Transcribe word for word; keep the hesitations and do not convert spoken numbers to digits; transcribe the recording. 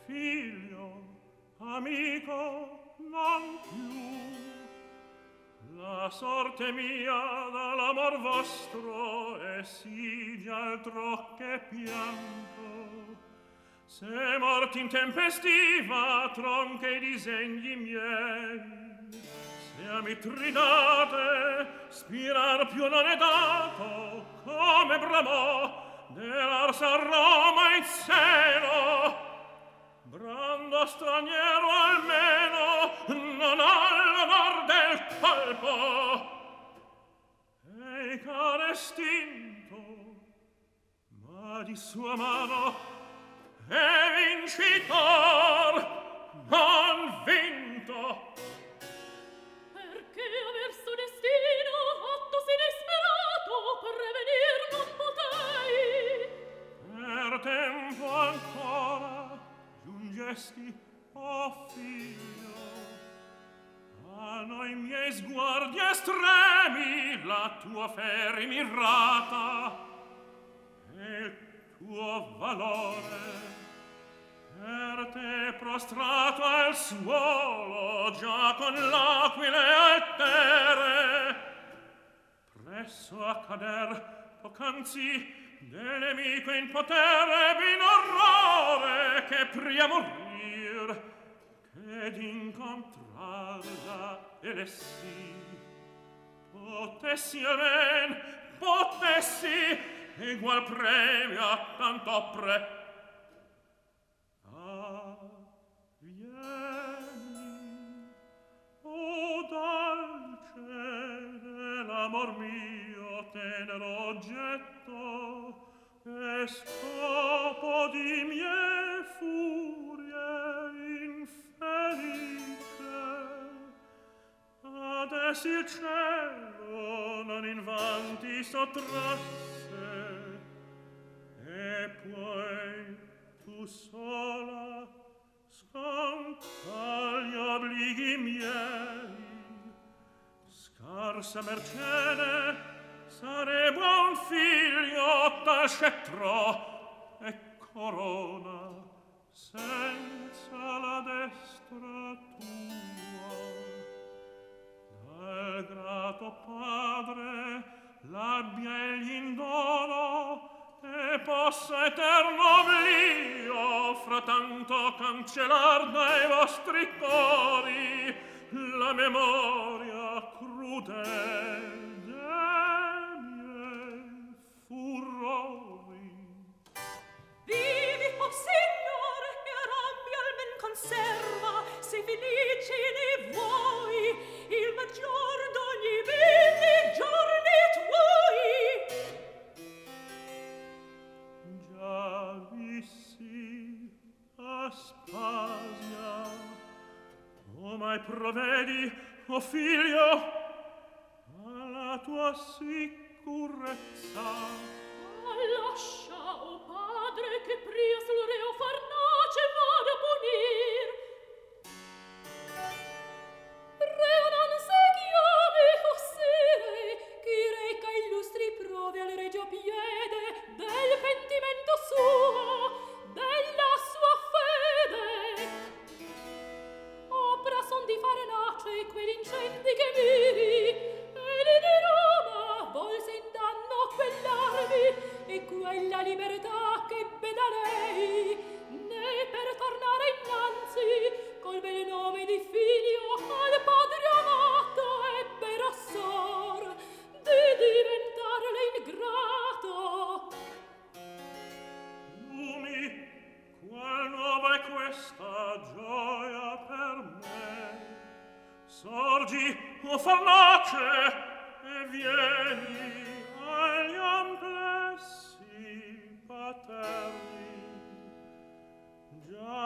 figlio, amico, non più. La sorte mia dall'amor vostro è sì di altro che pianto. Se morti in tempestiva tronche i disegni miei, se a Mitridate spirar più non è dato, come bramò dell'arsa Roma in cielo, brando straniero almeno non ha l'onor del colpo, e care estinto, ma di sua mano è vincitor, non vinto. Perché aver suo destino attosi inesperato prevenir non potei? Per tempo ancora giungesti, o figlio, a noi miei sguardi estremi la tua fe mirata e il tuo valore. Per te prostrato al suolo già con l'aquile altere, presso a cader poc'anzi del nemico in potere bin orrore che pria morir che d'incontrarla elessi. Potessi aven, potessi egual premio a tanto pre. Ah, vieni, o dolce dell'amor mio tenero oggetto, e scopo di mie furie infelice. Adesso il cielo non invan ti sottrasse, e poi tu sola sconta gli obblighi miei. Scarsa mercede sare buon figlio tal scettro e corona senza la destra tua. Dal grato padre l'abbia egli in dono e possa eterno oblio frattanto cancellar dai vostri cori la memoria crudel dei miei furori. Vivi, o Signore, che rambi almen conserva, se felici ne vuoi, il maggior d'ogni viti giorni tuoi. Già vissi, Aspasia, o mai provvedi, o figlio, alla tua sicurezza. Lascia, o padre, che pria sul reo Farnace vada a punir. Reo non se chiami, o sire, chi reca illustri prove al regio piede del pentimento suo, della sua fede. Opra son di Farnace quell'incendi che miri, e lì di Roma volse in danno quell'armi e quella libertà che ebbe da lei, né per tornare innanzi col bel nome di figlio al padre amato ebbe rossor di diventarle ingrato. Lumi, qual nuova è questa gioia per me? Sorgi, o Farnace, e vieni agli amplessi paterni. Già